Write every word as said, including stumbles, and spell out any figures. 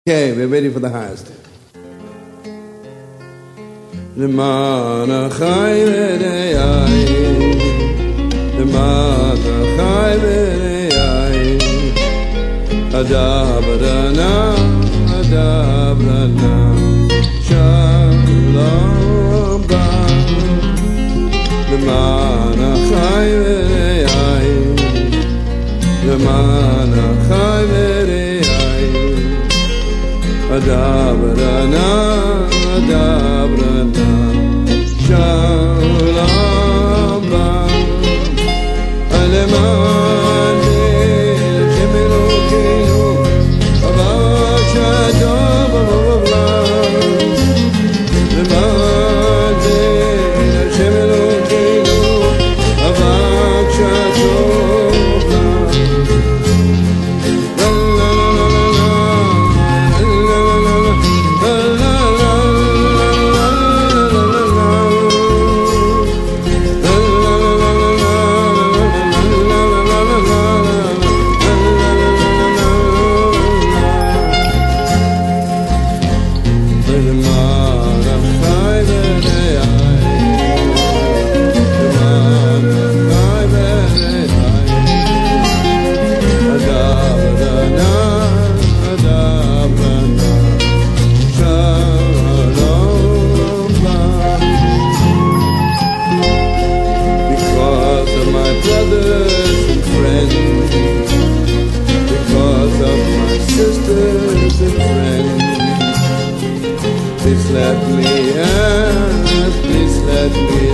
Okay, we're ready for the highest. L'man achai v'rei, l'man achai v'rei, adabrana, adabrana, shalom ba. L'man achai v'rei, l'man achai v'rei, adabrana, adabrana, shalom ba. Alemani Hashem Elokeinu, avak shadov avavlam. Alemani Hashem Elokeinu, avak shadov let me ask, please let me